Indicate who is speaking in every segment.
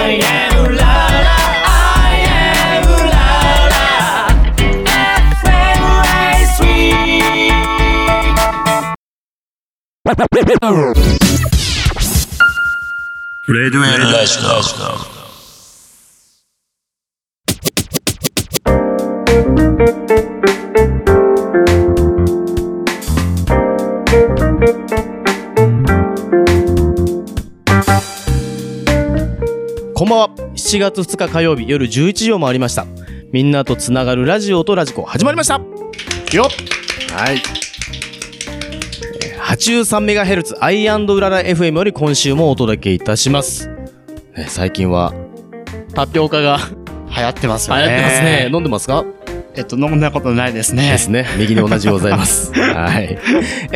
Speaker 1: I am la la I am la la FM3
Speaker 2: レディオエルラジオ
Speaker 3: こんばんは。7月2日火曜日夜11時を回りました。みんなとつながるラジオとラジコ始まりましたよっ。はい、83MHz アイ&ウララ FM より今週もお届けいたします、ね、最近はタピオカが
Speaker 4: 流行ってますよね。
Speaker 3: 流行ってますね。飲んでますか？
Speaker 4: 飲んだことないですね。
Speaker 3: ですね。右に同じでございます。はい。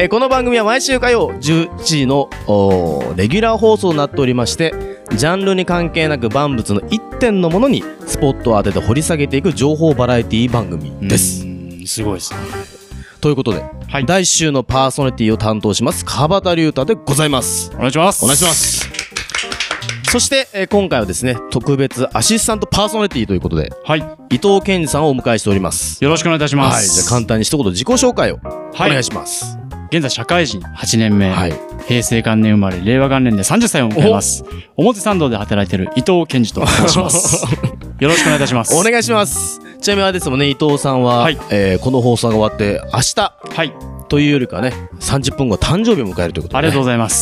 Speaker 3: この番組は毎週火曜11時のレギュラー放送になっておりまして、ジャンルに関係なく万物の一点のものにスポットを当てて掘り下げていく情報バラエティ番組です。
Speaker 4: すごいですね。
Speaker 3: ということで、はい、第1週のパーソナリティを担当します川端龍太でございます。
Speaker 4: お願いします。
Speaker 3: お願いします。そして、今回はですね、特別アシスタントパーソナリティということで、はい、伊藤健二さんをお迎えしております。
Speaker 4: よろしくお願いいたします。
Speaker 3: はい、じゃあ簡単に一言自己紹介をお願いします。
Speaker 4: 現在社会人8年目、はい、平成元年生まれ令和元年で30歳を迎えます。表参道で働いている伊藤健二と申します。よろしくお願いいたします。
Speaker 3: お願いします。ちなみにあれですもんね、伊藤さんは、はい、この放送が終わって明日、はい、というよりかね、30分後誕生日を迎えるということで、ね、
Speaker 4: ありがとうございます。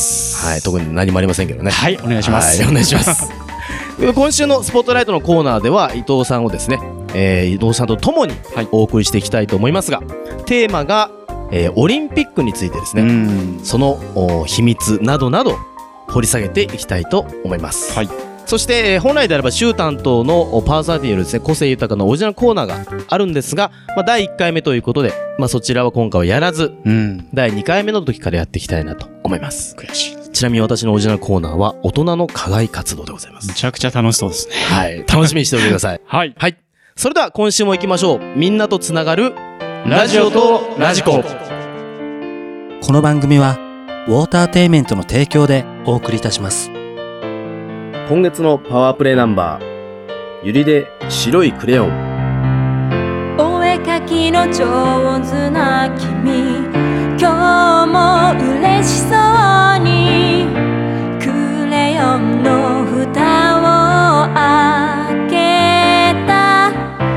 Speaker 3: はい、特に何もありませんけどね。はい、
Speaker 4: お願いします。
Speaker 3: はい、お願いします。今週のスポットライトのコーナーでは伊藤さんをですね、伊藤さんと共にお送りしていきたいと思いますが、テーマが、オリンピックについてですね、その秘密などなど掘り下げていきたいと思います。はい、そして、本来であれば週担当のパーソナリティによるですね、個性豊かなオリジナルコーナーがあるんですが、第1回目ということで、そちらは今回はやらず、第2回目の時からやっていきたいなと思います。
Speaker 4: 悔しい。
Speaker 3: ちなみに私のオリジナルコーナーは大人の課外活動でございます。
Speaker 4: めちゃくちゃ楽しそうですね。
Speaker 3: はい、楽しみにしておいてください。
Speaker 4: はい。
Speaker 3: はい。それでは今週も行きましょう。みんなとつながるラジオとラジコ。
Speaker 5: この番組はウォーターテイメントの提供でお送りいたします。
Speaker 3: 今月のパワープレイナンバー、ゆりで白いクレヨン。
Speaker 6: お絵かきの上手な君、今日も嬉しそうにクレヨンの蓋を開けた。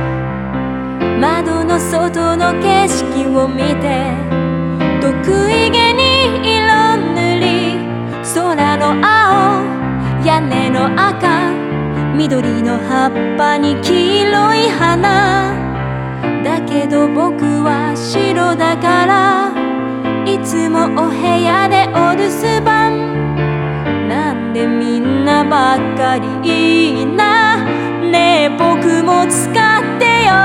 Speaker 6: 窓の外の景色を見て得意げに色塗り、空の青、屋根の赤、緑の葉っぱに黄色い花。だけど僕は白だから、いつもお部屋でお留守番。なんでみんなばっかりいいな。ねえ僕も使ってよ。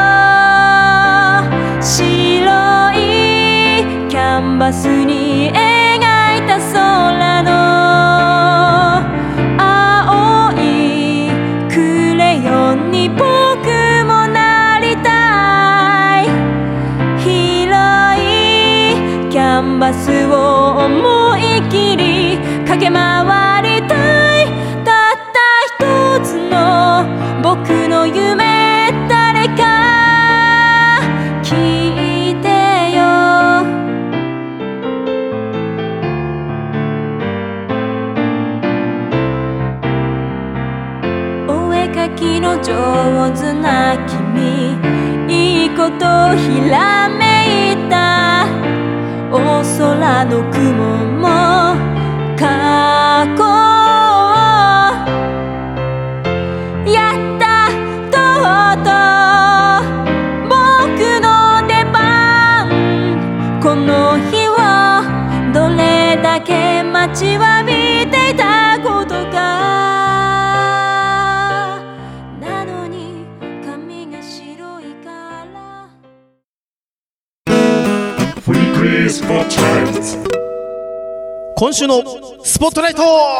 Speaker 6: 白いキャンバスに描いた空の青いクレヨンに僕もなりたい。広いキャンバスを思い切り駆け回りたい。たった一つの僕の夢、誰か聞いてよ。お絵かきの上手な君、いいことひらめいた。お空の雲も描こう。やったとうとう僕の出番。この日をどれだけ待ちわびていたことか。なのに髪が白いから。
Speaker 3: 今週のスポットライト。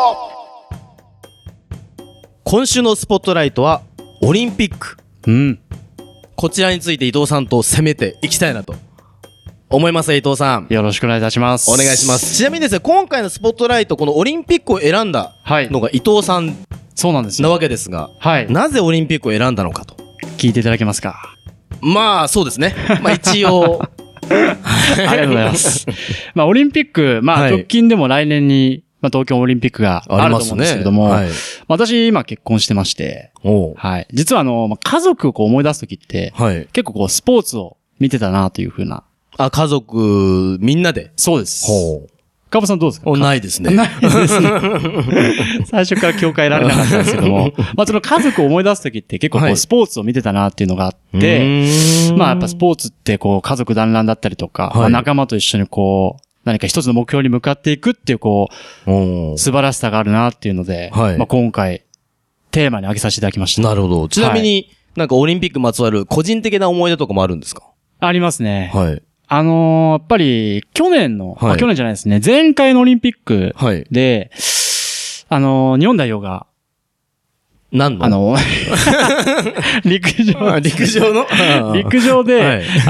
Speaker 3: 今週のスポットライトはオリンピック。こちらについて伊藤さんと攻めていきたいなと思います。伊藤さん、
Speaker 4: よろしくお願いいたします。
Speaker 3: お願いします。ちなみにですね、今回のスポットライト、このオリンピックを選んだのが伊藤さん
Speaker 4: そうなんですよ。
Speaker 3: なわけですが、
Speaker 4: はい。
Speaker 3: なぜオリンピックを選んだのかと。
Speaker 4: 聞いていただけますか。
Speaker 3: まあ、そうですね。まあ一応。
Speaker 4: ありがとうございます。まあ、オリンピック、まあ、
Speaker 3: はい
Speaker 4: 直近でも来年に、まあ、東京オリンピックがあると思うんですけれども、
Speaker 3: はい。
Speaker 4: 私、今結婚してまして、
Speaker 3: おう。
Speaker 4: はい。実はまあ家族をこう思い出すときって、
Speaker 3: はい。
Speaker 4: 結構こう、スポーツを見てたなというふうな。
Speaker 3: あ、家族、みんなで。
Speaker 4: そうです。
Speaker 3: ほう。
Speaker 4: かぼさんどうですか？
Speaker 3: ないですね。
Speaker 4: ないですね。最初から境界得られなかったんですけども、まあその家族を思い出すときって結構こ
Speaker 3: はいう
Speaker 4: スポーツを見てたなっていうのがあって、まあやっぱスポーツってこう家族団らんだったりとか、
Speaker 3: はい
Speaker 4: まあ仲間と一緒にこう、何か一つの目標に向かっていくっていうこ
Speaker 3: お
Speaker 4: う、素晴らしさがあるなっていうので、
Speaker 3: はい
Speaker 4: まあ今回、テーマに挙げさせていただきました。
Speaker 3: なるほど。ちなみに、なんかオリンピックまつわる個人的な思い出とかもあるんですか？
Speaker 4: ありますね。
Speaker 3: はい。
Speaker 4: やっぱり、去年の、
Speaker 3: はい
Speaker 4: 去年じゃないですね、前回のオリンピック
Speaker 3: はい。
Speaker 4: で、日本代表が、
Speaker 3: 何の
Speaker 4: 陸上、
Speaker 3: 陸上の
Speaker 4: 陸上で、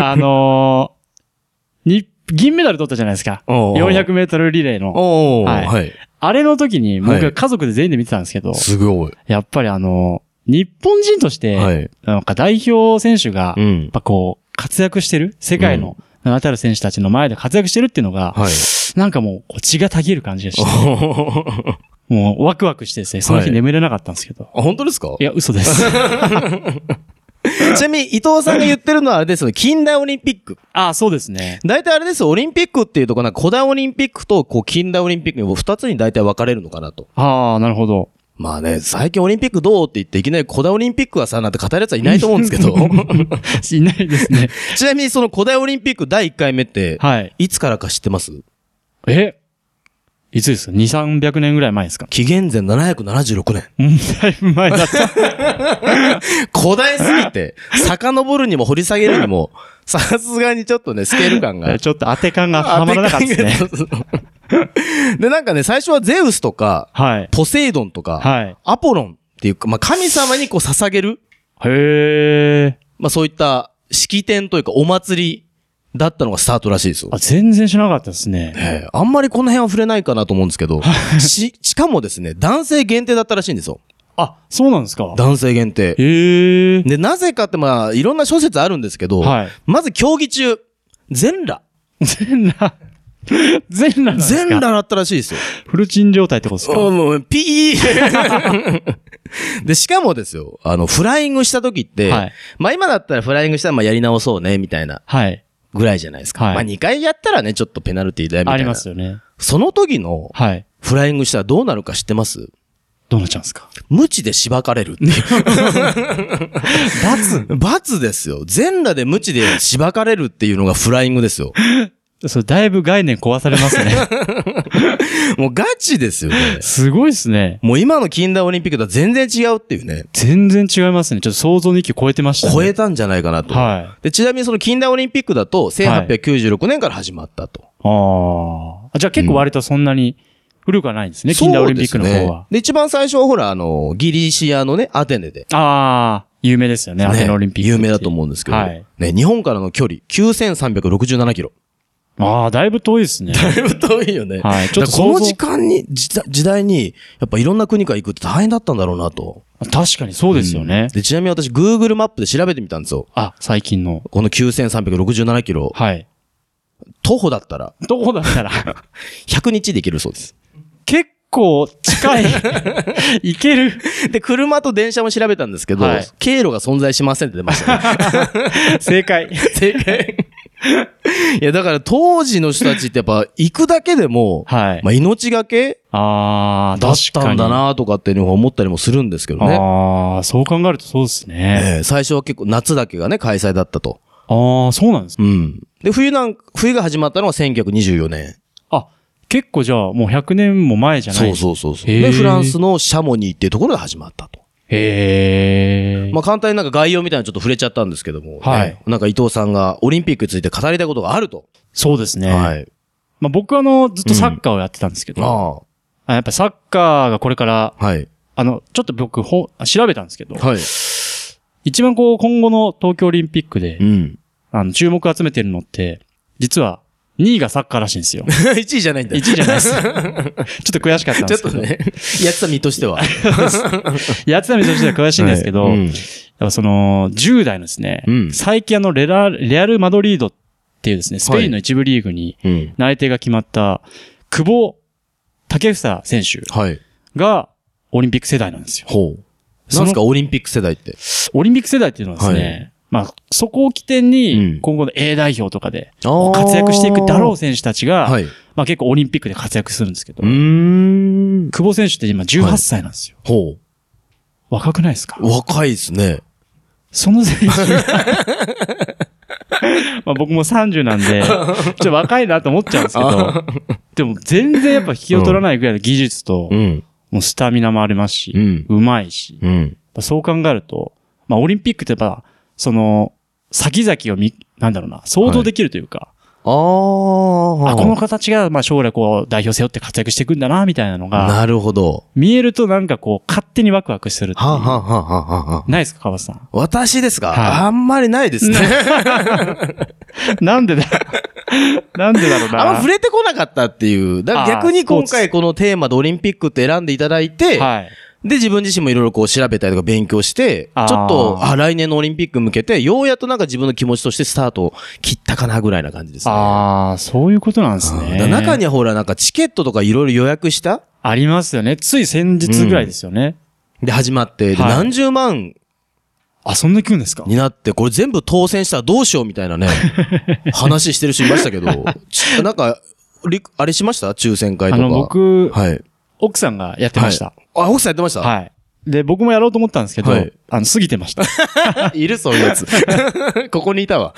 Speaker 3: はい
Speaker 4: 銀メダル取ったじゃないですか。
Speaker 3: おうおう
Speaker 4: 400メートルリレーの。
Speaker 3: おー、
Speaker 4: はい
Speaker 3: はい。
Speaker 4: あれの時に、
Speaker 3: はい
Speaker 4: 僕家族で全員で見てたんですけど、
Speaker 3: すごい。
Speaker 4: やっぱり日本人として、
Speaker 3: はい。
Speaker 4: なんか代表選手が、やっ
Speaker 3: うん。
Speaker 4: ぱこう、活躍してる世界の名だたる選手たちの前で活躍してるっていうのが、
Speaker 3: はい。
Speaker 4: なんかもうこう血がたぎる感じでして、もうワクワクしてですね、その日眠れなかったんですけど。
Speaker 3: あ、本当ですか？
Speaker 4: いや、嘘です。
Speaker 3: ちなみに伊藤さんが言ってるのはあれですよね、近代オリンピック。
Speaker 4: あ、そうですね。
Speaker 3: 大体あれですよ、オリンピックっていうとこなんか古代オリンピックとこう近代オリンピックに二つに大体分かれるのかなと。
Speaker 4: ああ、なるほど。
Speaker 3: まあね、最近オリンピックどうって言っていきなり古代オリンピックはさ、なんて語るやつはいないと思うんですけど。
Speaker 4: いないですね。
Speaker 3: ちなみにその古代オリンピック第1回目って、
Speaker 4: はい。
Speaker 3: いつからか知ってます？
Speaker 4: いつですか ?2、300年ぐらい前ですか？
Speaker 3: 紀元前776年。
Speaker 4: だいぶ前だった。
Speaker 3: 古代すぎて、遡るにも掘り下げるにも、さすがにちょっとね、スケール感が。
Speaker 4: ちょっと当て感がはまらなかったですね。
Speaker 3: で、なんかね、最初はゼウスとか、
Speaker 4: はい。
Speaker 3: ポセイドンとか、
Speaker 4: はい。
Speaker 3: アポロンっていうか、まあ、神様にこう捧げる、
Speaker 4: へえ。
Speaker 3: まあ、そういった式典というかお祭りだったのがスタートらしいですよ。
Speaker 4: あ、全然知らなかったですね。
Speaker 3: あんまりこの辺は触れないかなと思うんですけど、しかもですね、男性限定だったらしいんですよ。
Speaker 4: あ、そうなんですか？
Speaker 3: 男性限定。
Speaker 4: へえ。
Speaker 3: で、なぜかってまあ、いろんな諸説あるんですけど、
Speaker 4: はい。
Speaker 3: まず競技中、全裸。
Speaker 4: 全裸。全裸なんですか？
Speaker 3: 全裸だったらしいですよ。
Speaker 4: フルチン状態ってことですか？
Speaker 3: もう、ピーで、しかもですよ、フライングした時って、
Speaker 4: はい。
Speaker 3: まあ今だったらフライングしたらまあやり直そうね、みたいな
Speaker 4: はい。
Speaker 3: ぐらいじゃないですか。
Speaker 4: はい
Speaker 3: まあ2回やったらね、ちょっとペナルティだよ、みたいな。
Speaker 4: ありますよね。
Speaker 3: その時の
Speaker 4: はい。
Speaker 3: フライングしたらどうなるか知ってます？
Speaker 4: どうなっちゃうんですか？
Speaker 3: 無知でしばかれるっていう。罰ですよ。全裸で無知でしばかれるっていうのがフライングですよ。
Speaker 4: それだいぶ概念壊されますね。
Speaker 3: もうガチですよね。
Speaker 4: すごいですね。
Speaker 3: もう今の近代オリンピックとは全然違うっていうね。
Speaker 4: 全然違いますね。ちょっと想像の域を超えてましたね。
Speaker 3: 超えたんじゃないかなと。
Speaker 4: は
Speaker 3: で、ちなみにその近代オリンピックだと1896年から始まったと。
Speaker 4: ああ。じゃあ結構割とそんなに古くはないんですね。近代オリンピックの方は。
Speaker 3: そうですね。で、一番最初はほら、ギリシアのね、アテネで。
Speaker 4: ああ、有名ですよね。アテネオリンピック。
Speaker 3: 有名だと思うんですけど。
Speaker 4: はい。
Speaker 3: ね、日本からの距離、9367キロ。
Speaker 4: ああ、だいぶ遠いですね。
Speaker 3: だいぶ遠いよね。
Speaker 4: はい。ちょっと
Speaker 3: この時間に、時代に、やっぱいろんな国から行くって大変だったんだろうなと。
Speaker 4: 確かにそうですよね。
Speaker 3: で、ちなみに私、Google マップで調べてみたんですよ。
Speaker 4: あ、最近の。
Speaker 3: この9367キロ。
Speaker 4: はい。
Speaker 3: 徒歩だったら、
Speaker 4: どこだったら、
Speaker 3: 100日で行けるそうです。
Speaker 4: 結構近い。いける。
Speaker 3: で、車と電車も調べたんですけど、
Speaker 4: はい
Speaker 3: 経路が存在しませんって出ましたね。
Speaker 4: 正解。
Speaker 3: 正解。いや、だから当時の人たちってやっぱ行くだけでも、
Speaker 4: はい。
Speaker 3: まあ命がけ
Speaker 4: ああ、
Speaker 3: だったんだなとかっていうのを思ったりもするんですけどね。
Speaker 4: ああ、そう考えるとそうですね。
Speaker 3: 最初は結構夏だけがね、開催だったと。
Speaker 4: ああ、そうなんですか。
Speaker 3: うん。で、冬が始まったのは1924年。
Speaker 4: あ、結構じゃあもう100年も前じゃない
Speaker 3: そうそうそう。
Speaker 4: へー
Speaker 3: で、フランスのシャモニーっていうところで始まったと。
Speaker 4: へえ。
Speaker 3: まあ簡単になんか概要みたいなのちょっと触れちゃったんですけども、
Speaker 4: はい
Speaker 3: ねなんか伊藤さんがオリンピックについて語りたいことがあると。
Speaker 4: そうですね。
Speaker 3: はい。
Speaker 4: まあ僕ずっとサッカーをやってたんですけど、
Speaker 3: あ
Speaker 4: やっぱサッカーがこれから、
Speaker 3: あ。はい。
Speaker 4: ちょっと僕調べたんですけど、
Speaker 3: はい。
Speaker 4: 一番こう今後の東京オリンピックで
Speaker 3: う、ん。
Speaker 4: 注目を集めてるのって、実は 2位がサッカーらしいんですよ。
Speaker 3: 1位じゃないんだ。
Speaker 4: 1位じゃないです。ちょっと悔しかったんですけど。
Speaker 3: ちょっとね、やってた身としては。
Speaker 4: やってた身としては悔しいんですけど、
Speaker 3: はい
Speaker 4: やっぱその、10代のですね、最近レアル・マドリードっていうですね、スペインの一部リーグに内定が決まった久保建英選手がオリンピック世代なんですよ。
Speaker 3: ほう。なんですか、オリンピック世代って。
Speaker 4: オリンピック世代っていうのはですね、まあ、そこを起点に、今後の A 代表とかで活躍していくだろう選手たちが、まあ結構オリンピックで活躍するんですけど、久保選手って今18歳なんですよ。
Speaker 3: ほう。
Speaker 4: 若くないですか？
Speaker 3: 若いですね。
Speaker 4: その選手まあ僕も30なんで、ちょっと若いなと思っちゃうんですけど、でも全然やっぱ引きを取らないぐらいの技術と、もうスタミナもありますし、うまいし、そう考えると、まあオリンピックってやっぱ、その、先々をなんだろうな、想像できるというか、この形が、まあ将来こう、代表背負って活躍していくんだな、みたいなのが、
Speaker 3: なるほど。
Speaker 4: 見えるとなんかこう、勝手にワクワクするっていう。ないですか、川端さん。
Speaker 3: 私ですか、あんまりないですね。
Speaker 4: なんでだなんでだろうな。
Speaker 3: あんま触れてこなかったっていう。だから逆に今回このテーマでオリンピックって選んでいただいて、で、自分自身もいろいろこう調べたりとか勉強して、ちょっと、来年のオリンピック向けて、ようやっとなんか自分の気持ちとしてスタートを切ったかなぐらいな感じですね。
Speaker 4: そういうことなんですね。
Speaker 3: 中にはほらなんかチケットとかいろいろ予約した
Speaker 4: ありますよね。つい先日ぐらいですよね。
Speaker 3: で、始まって、で、何十万、
Speaker 4: そんな来るんですか？
Speaker 3: になって、これ全部当選したらどうしようみたいなね、話してる人いましたけど、なんか、あれしました？抽選会とか。
Speaker 4: 僕、奥さんがやってました。
Speaker 3: 奥さんやってました？
Speaker 4: はい。で、僕もやろうと思ったんですけど、過ぎてました。
Speaker 3: いるそういうやつ。ここにいたわ。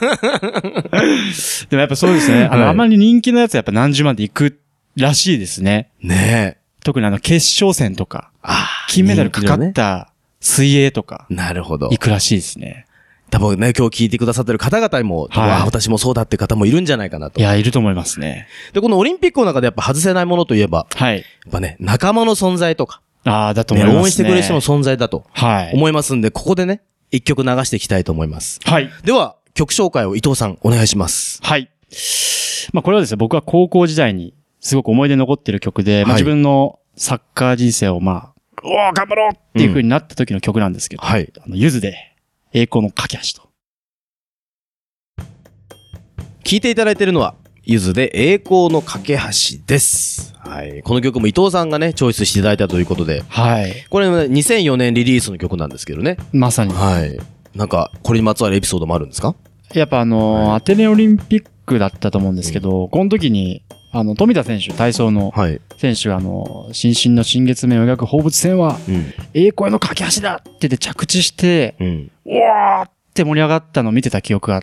Speaker 4: でもやっぱそうですね。あまり人気のやつはやっぱ何十万で行くらしいですね。
Speaker 3: ねえ。
Speaker 4: 特に決勝戦とか、金メダルかかった水泳とか、
Speaker 3: なるほど。
Speaker 4: 行くらしいですね。
Speaker 3: 多分ね、今日聞いてくださってる方々にも、私もそうだって方もいるんじゃないかなと。
Speaker 4: いや、いると思いますね。
Speaker 3: で、このオリンピックの中でやっぱ外せないものといえば、やっぱね、仲間の存在とか、
Speaker 4: だと思いますね。
Speaker 3: 応援してくれる人の存在だと、
Speaker 4: はい。
Speaker 3: 思いますんで、ここでね、一曲流していきたいと思います。
Speaker 4: はい。
Speaker 3: では、曲紹介を伊藤さん、お願いします。
Speaker 4: はい。まあ、これはですね、僕は高校時代に、すごく思い出に残っている曲で、まあ、自分のサッカー人生を頑張ろうっていう風になった時の曲なんですけど、ゆずで、栄光の架け橋と。聴いていただいているのは、ゆずで栄光の架け橋です。はい。この曲も伊藤さんがね、チョイスしていただいたということで。はい。これ、2004年リリースの曲なんですけどね。まさに。はい。なんか、これにまつわるエピソードもあるんですか？やっぱアテネオリンピックだったと思うんですけど、この時に、富田選手、体操の選手が、新進の新月面を描く放物線は、栄光の架け橋だって言って着地して、うわーって盛り上がったのを見てた記憶があって、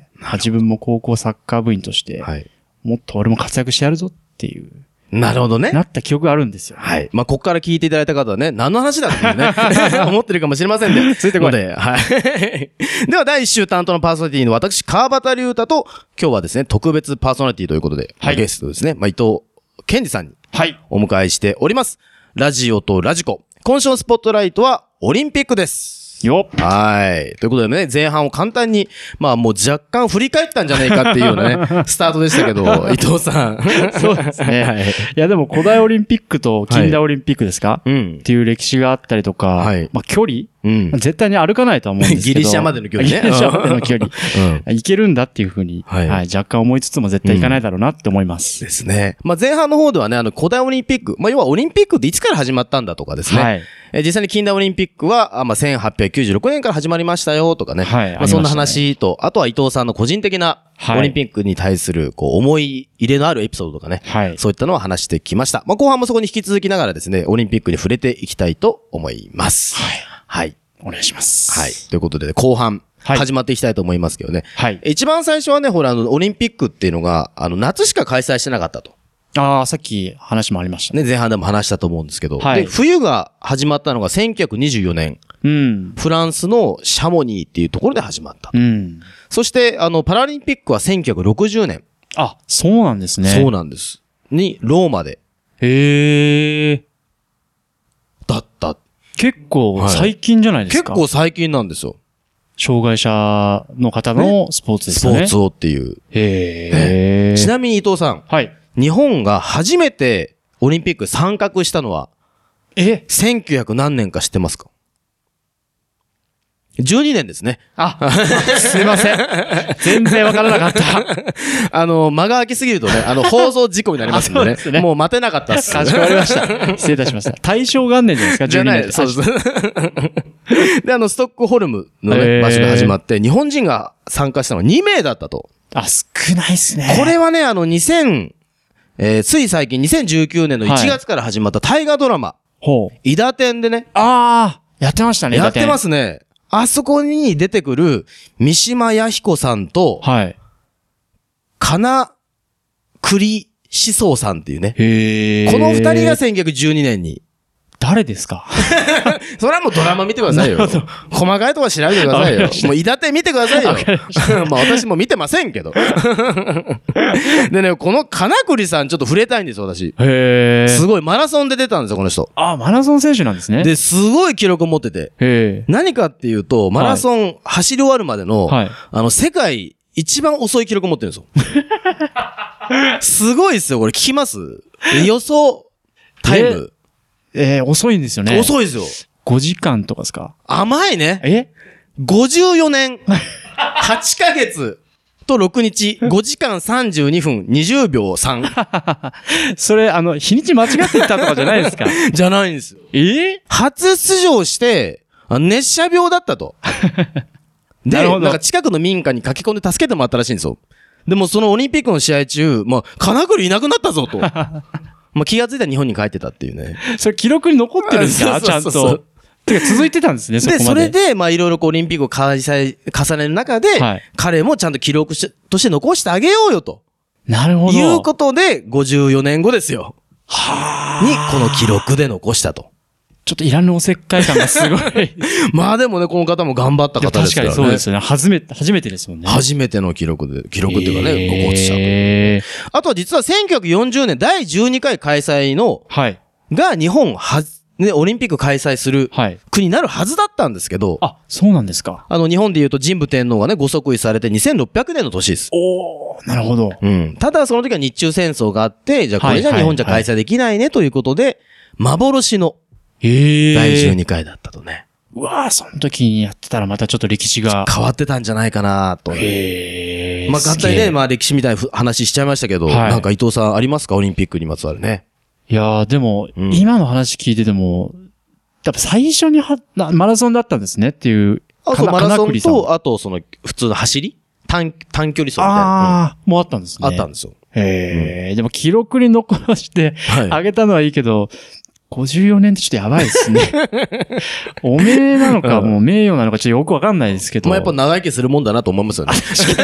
Speaker 4: 自分も高校サッカー部員として、もっと俺も活躍してやるぞっていう。なるほどね。なった記憶があるんですよ。はい。まあ、こっから聞いていただいた方はね、何の話だっていうね、思ってるかもしれませんで。ついてこい。はい。では、第1週担当のパーソナリティの私、川端龍太と、今日はですね、特別パーソナリティということで、ゲストですね、伊藤健二さんに、お迎えしております。ラジオとラジコ。今週のスポットライトは、オリンピックです。よっ。はい。ということでね、前半を簡単に、まあもう若干振り返ったんじゃないかっていうようなね、スタートでしたけど、伊藤さん。そうですね。はい。いやでも古代オリンピックと近代オリンピックですか？っていう歴史があったりとか、まあ距離絶対に歩かないとは思うんですけど。ギリシャまでの距離ね。ギリシャまでの距離。いけるんだっていうふうに、若干思いつつも絶対いかないだろうなって思います。ですね。まあ前半の方ではね、古代オリンピック、まあ要はオリンピックっていつから始まったんだとかですね。はい。実際に近代オリンピックは、まあ1896年から始まりましたよとかね。はい。まあそんな話と、あとは伊藤さんの個人的なオリンピックに対する、こう、思い入れのあるエピソードとかね。はい。そういったのを話してきました。まあ後半もそこに引き続きながらですね、オリンピックに触れていきたいと思います。はい。はい。お願いします。はい。ということで、後半、始まっていきたいと思いますけどね。はい。一番最初はね、ほら、オリンピックっていうのが、夏しか開催してなかったと。ああ、さっき話もありましたね。前半でも話したと思うんですけど。はい。で、冬が始まったのが1924年。うん。フランスのシャモニーっていうところで始まった。うん。そして、パラリンピックは1960年。あ、そうなんですね。そうなんです。に、ローマで。へえ。だった。結構最近じゃないですか。結構最近なんですよ。
Speaker 7: 障害者の方のスポーツですね。
Speaker 3: スポーツをっていう。
Speaker 7: へー。
Speaker 3: ちなみに伊藤さん。
Speaker 7: はい。
Speaker 3: 日本が初めてオリンピック参画したのは、1900何年か知ってますか？12年ですね。
Speaker 7: すいません。全然わからなかった。
Speaker 3: 間が空きすぎるとね、放送事故になりますんでね。
Speaker 7: そうですね。
Speaker 3: もう待てなかったっす。
Speaker 7: かしこまりました。失礼いたしました。大正元年じゃないですか、12年。
Speaker 3: そうです。で、ストックホルムのね、場所で始まって、日本人が参加したのは2名だったと。
Speaker 7: 少ないっすね。
Speaker 3: これはね、つい最近2019年の1月から始まった大河ドラマ。伊達天でね。
Speaker 7: やってましたね、
Speaker 3: やってますね。あそこに出てくる三島弥彦さんと、金栗志宗さんっていうね。この二人が1912年に。
Speaker 7: 誰ですか？
Speaker 3: それはもうドラマ見てくださいよ。細かいとこは調べてくださいよ。もう伊達見てくださいよ。まあ私も見てませんけど。でね、この金栗さんちょっと触れたいんですよ、私。すごいマラソンで出たんですよ、この人。
Speaker 7: マラソン選手なんですね。
Speaker 3: で、すごい記録を持ってて。何かっていうと、マラソン走り終わるまでの、世界一番遅い記録を持ってるんですよ。すごいですよ、これ聞きます？予想タイム。
Speaker 7: 遅いんですよね。
Speaker 3: 遅いですよ。
Speaker 7: 5時間とかですか？
Speaker 3: 甘いね。54年、8ヶ月と6日、5時間32分20秒3。
Speaker 7: それ、日にち間違っていったとかじゃないですか？
Speaker 3: じゃないんですよ。初出場して、熱射病だったと。で、なんか近くの民家に駆け込んで助けてもらったらしいんですよ。でもそのオリンピックの試合中、金栗いなくなったぞと。気がついたら日本に帰ってたっていうね。
Speaker 7: それ記録に残ってるんですか？ちゃんと。てか続いてたんですね、そこまで。
Speaker 3: で、それで、いろいろオリンピックを重ねる中で、彼もちゃんと記録として残してあげようよと。
Speaker 7: なるほど。
Speaker 3: いうことで、54年後ですよ。に、この記録で残したと。
Speaker 7: ちょっといらぬおせっかい感がすごい。
Speaker 3: でもね、この方も頑張った方ですからね。
Speaker 7: 確かにそうですよね。初めてですもんね。
Speaker 3: 初めての記録っていうかね、残したと。あとは実は1940年第12回開催の、が日本オリンピック開催する国になるはずだったんですけど。
Speaker 7: そうなんですか。
Speaker 3: 日本で言うと神武天皇がね、ご即位されて2600年の年です。
Speaker 7: なるほど。
Speaker 3: ただその時は日中戦争があって、じゃあこれじゃ日本じゃ開催できないねということで、幻の第12回だったとね。
Speaker 7: その時にやってたらまたちょっと歴史が
Speaker 3: 変わってたんじゃないかなと。合体ね、歴史みたいな話しちゃいましたけど、なんか伊藤さんありますか？オリンピックにまつわるね。
Speaker 7: いやー、でも、今の話聞いてても、やっぱ最初にマラソンだったんですねっていう。
Speaker 3: マラソンと、あと普通の走り短距離走みたいな。
Speaker 7: もうあったんですね。
Speaker 3: あったんですよ。
Speaker 7: でも記録に残してあげたのはいいけど、54年ってちょっとやばいですね。お名なのか、もう名誉なのかちょっとよくわかんないですけど。
Speaker 3: やっぱ長生きするもんだなと思いますよね。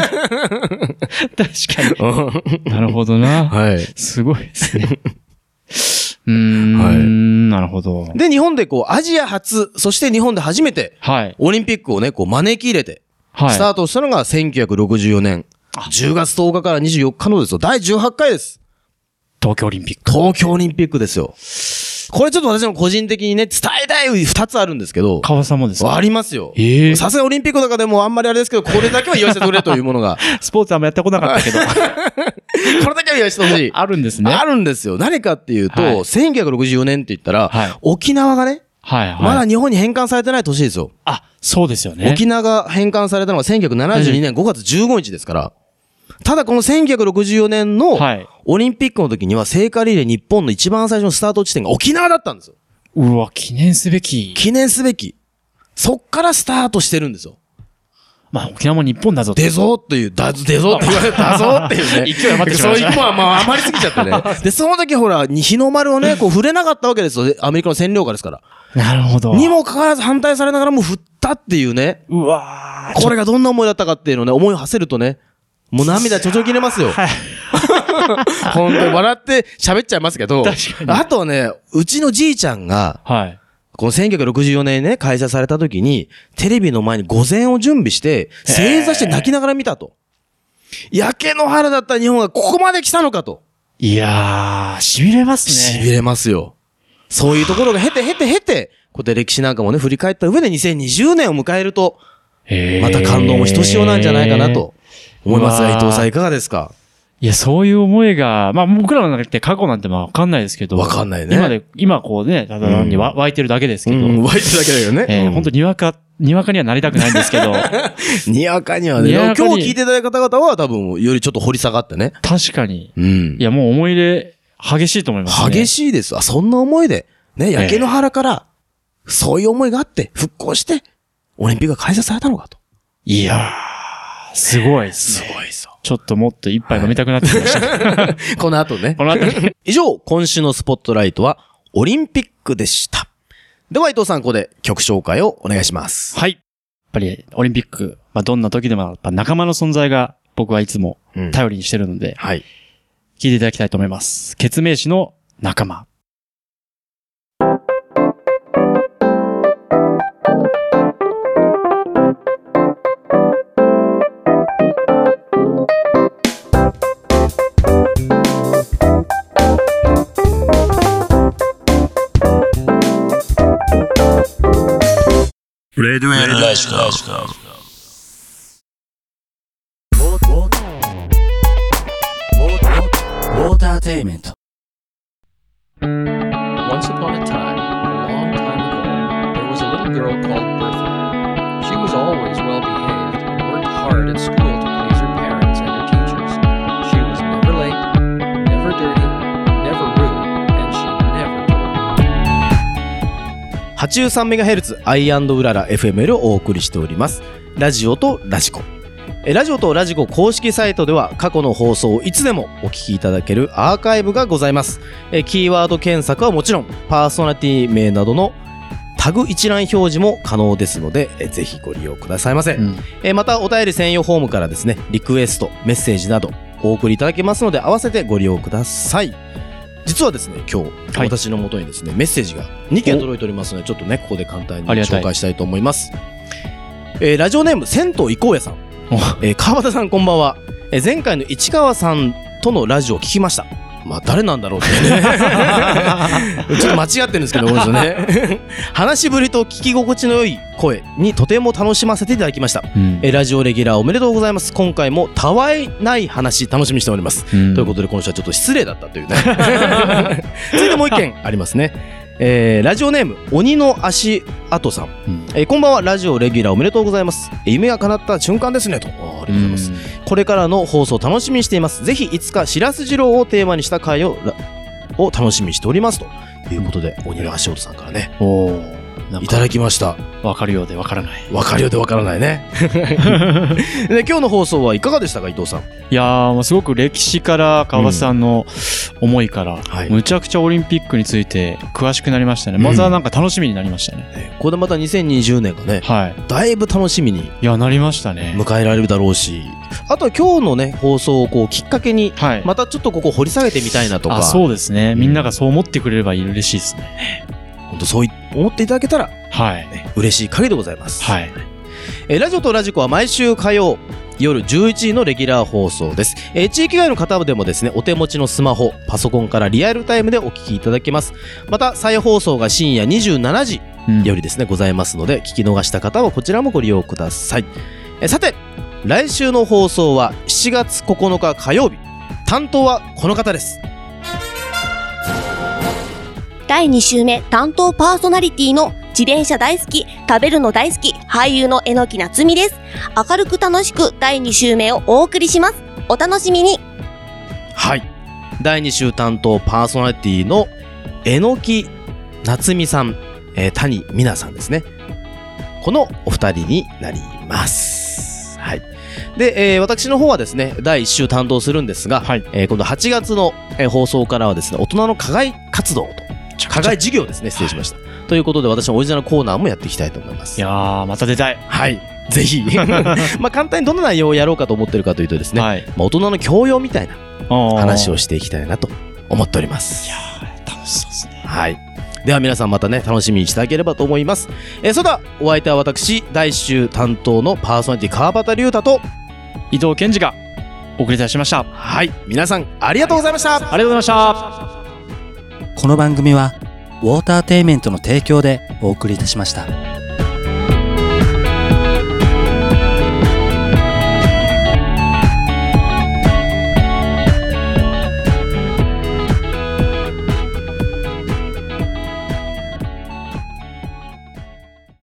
Speaker 7: 確かに。なるほどな。すごいですね。なるほど。
Speaker 3: で、日本でアジア初、そして日本で初めて、オリンピックをね、招き入れて、スタートしたのが1964年、10月10日から24日のですよ、第18回です。
Speaker 7: 東京オリンピック。
Speaker 3: 東京オリンピックですよ。これちょっと私も個人的にね、伝えたい2つあるんですけど。
Speaker 7: 川さんもですか？
Speaker 3: ありますよ。さすがオリンピックとかでもあんまりあれですけど、これだけは言わせてくれというものが。
Speaker 7: スポーツあんまやってこなかったけど。
Speaker 3: これだけは言わせてほしい。
Speaker 7: あるんですね。
Speaker 3: あるんですよ。何かっていうと、1964年って言ったら、沖縄がね、まだ日本に返還されてない年ですよ。
Speaker 7: そうですよね。
Speaker 3: 沖縄が返還されたのが1972年5月15日ですから。ただこの1964年のオリンピックの時には聖火リレー日本の一番最初のスタート地点が沖縄だったんですよ。
Speaker 7: 記念すべき。
Speaker 3: そっからスタートしてるんですよ。
Speaker 7: 沖縄も日本だぞって。
Speaker 3: 出ぞっていう、出ぞって言われたぞっていうね。
Speaker 7: 勢い余ってきましたね。
Speaker 3: そういう余りすぎちゃってね。で、その時ほら、日の丸をね、触れなかったわけですよ。アメリカの占領下ですから。
Speaker 7: なるほど。
Speaker 3: にもかかわらず反対されながらも振ったっていうね。これがどんな思いだったかっていうのをね、思いを馳せるとね、もう涙ちょちょ切れますよ。本当に笑って喋っちゃいますけど。あとね、うちのじいちゃんが、この1964年ね、開催された時に、テレビの前に午前を準備して、正座して泣きながら見たと。焼け野原だった日本がここまで来たのかと。
Speaker 7: いやー、痺れますね。
Speaker 3: 痺れますよ。そういうところが経て、こうやって歴史なんかもね、振り返った上で2020年を迎えると、 また感動もひとしおなんじゃないかなと思いますが、伊藤さんいかがですか？
Speaker 7: いや、そういう思いが、まあ僕らの中で過去なんてわかんないですけど。
Speaker 3: わかんないね。
Speaker 7: 今こうね、ただ単に湧いてるだけですけど。
Speaker 3: 湧いてるだけだよね。
Speaker 7: 本当にわかにはなりたくないんですけど。
Speaker 3: にわかにはね。今日聞いていただいた方々は多分よりちょっと掘り下がってね。
Speaker 7: 確かに。いや、もう思い入れ激しいと思いますね。
Speaker 3: 激しいです。そんな思いで、ね、焼け野原から、そういう思いがあって、復興して、オリンピックが開催されたのかと。
Speaker 7: いやー、すごいですね。
Speaker 3: すごいですよ。
Speaker 7: ちょっともっと一杯飲みたくなってきました。
Speaker 3: この後ね。
Speaker 7: この後ね。
Speaker 3: 以上、今週のスポットライトは、オリンピックでした。では、伊藤さん、ここで曲紹介をお願いします。
Speaker 7: はい。やっぱり、オリンピック、まあ、どんな時でも、やっぱ仲間の存在が僕はいつも頼りにしてるので、
Speaker 3: はい。
Speaker 7: 聞いていただきたいと思います。ケツメイシの仲間。
Speaker 2: レディオラジ
Speaker 5: ウォーターテイメント。
Speaker 1: Once upon a time, a long time ago, there was a little girl called Bertha. She was always well behaved and worked hard at school to please her parents and her teachers. She was never late, never dirty, never rude, and she never told.
Speaker 3: 83MHz アイ&ウララ FML をお送りしております。ラジオとラジコ。ラジオとラジコ公式サイトでは過去の放送をいつでもお聞きいただけるアーカイブがございます。キーワード検索はもちろんパーソナリティ名などのタグ一覧表示も可能ですので、ぜひご利用くださいませ。またお便り専用フォームからですね、リクエスト、メッセージなどお送りいただけますので、合わせてご利用ください。実はですね、今日、私の元にですね、メッセージが2件届いておりますので、ちょっとね、ここで簡単に紹介したいと思います。ラジオネーム、銭湯行こうやさん。川端さんこんばんは。前回の市川さんとのラジオを聞きました。まあ誰なんだろうってねちょっと間違ってるんですけど、ごめんなさいね話しぶりと聞き心地の良い声にとても楽しませていただきました、ラジオレギュラーおめでとうございます。今回もたわいない話楽しみにしております、ということで今週はちょっと失礼だったというね続いてもう一件ありますね。ラジオネーム鬼の足跡さん、こんばんは。ラジオレギュラーおめでとうございます。夢が叶った瞬間ですねと。ありがとうございます。これからの放送楽しみにしています。ぜひいつかしらす二郎をテーマにした回を楽しみにしておりますということで、鬼の足跡さんからねいただきました。
Speaker 7: わかるようでわからない。
Speaker 3: わかるようでわからないねで、今日の放送はいかがでしたか、伊藤さん。
Speaker 7: いやー、もうすごく歴史から川端さんの思いから、むちゃくちゃオリンピックについて詳しくなりましたね。まずはなんか楽しみになりましたね。
Speaker 3: これでまた2020年がね、だいぶ楽しみに
Speaker 7: なりましたね。
Speaker 3: 迎えられるだろうし、あとは今日のね放送をこうきっかけに、またちょっとここ掘り下げてみたいなとか。
Speaker 7: そうですね、みんながそう思ってくれれば嬉しいですね。
Speaker 3: 本当そう思っていただけたら、嬉しい限りでございます。ラジオとラジコは毎週火曜夜11時のレギュラー放送です。地域外の方でもですね、お手持ちのスマホ、パソコンからリアルタイムでお聞きいただけます。また再放送が深夜27時よりですね、ございますので、聞き逃した方はこちらもご利用ください。さて、来週の放送は7月9日火曜日。担当はこの方です。
Speaker 8: 第2週目担当パーソナリティの自転車大好き、食べるの大好き、俳優の榎木夏美です。明るく楽しく第2週目をお送りします。お楽しみに。
Speaker 3: はい。第2週担当パーソナリティの榎木夏美さん、谷美奈さんですね。このお二人になります。はい。で、私の方はですね、第1週担当するんですが、今度8月の、放送からはですね、大人の課外活動と、課外授業ですね、失礼しました。ということで、私のオリジナルコーナーもやっていきたいと思います。
Speaker 7: いやー、また出たい。
Speaker 3: はい。ぜひ。まあ、簡単にどんな内容をやろうかと思ってるかというとですね、まあ、大人の教養みたいな話をしていきたいなと思っております。
Speaker 7: いやー、楽しそうですね。
Speaker 3: はい。では皆さんまたね、楽しみにしていただければと思います。それでは、お相手は私、第1週担当のパーソナリティ川端龍太と
Speaker 7: 伊藤健二がお送りいたしました。
Speaker 3: はい。皆さん、ありがとうございました。
Speaker 7: ありがとうございました。
Speaker 5: この番組はウォーターテイメントの提供でお送りいたしました。